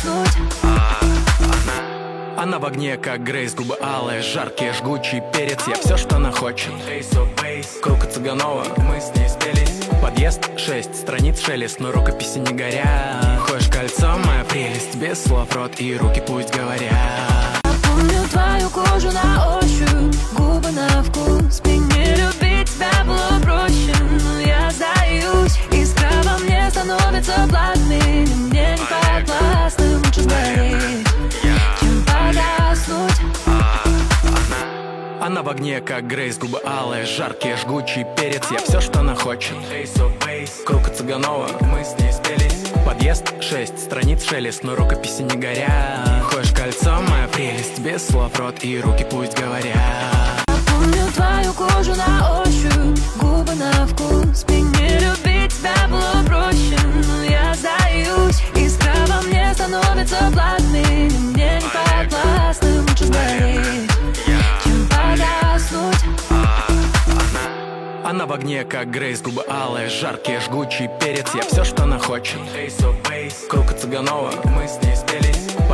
погаснуть. Она в огне, как Грейс, губы алые, жаркие, жгучий перец. Я все, что она хочет. Круг от Цыганова, мы с ней спелись. Подъезд 6, страниц шелест, но рукописи не горят. Ходишь кольцом, моя прелесть, без слов рот и руки пусть говорят. Помню твою кожу на ощупь, губы на вкус. Мне любить тебя было проще, но я сдаюсь. Искра во мне становится плотной, мне не подвластным, лучше сгореть, чем погаснуть. Она в огне, как Грейс, губы алые, жаркие, жгучий перец. Я все, что она хочет. Круг от Цыганова, мы с ней спелись. Подъезд 6, страниц шелест, но рукописи не горят. Ходишь кольцом, моя прелесть, без слов рот и руки пусть говорят. Помню твою кожу на ощупь, губы на вкус. Мне любить тебя было проще, но я сдаюсь. Искра во мне становится плотной, мне не подвластным, лучше сгореть, чем погаснуть. Она в огне, как Грейс, губы алые, жаркие, жгучий перец. Я все, что она хочет. Круг от Цыганова, мы с ней спелись.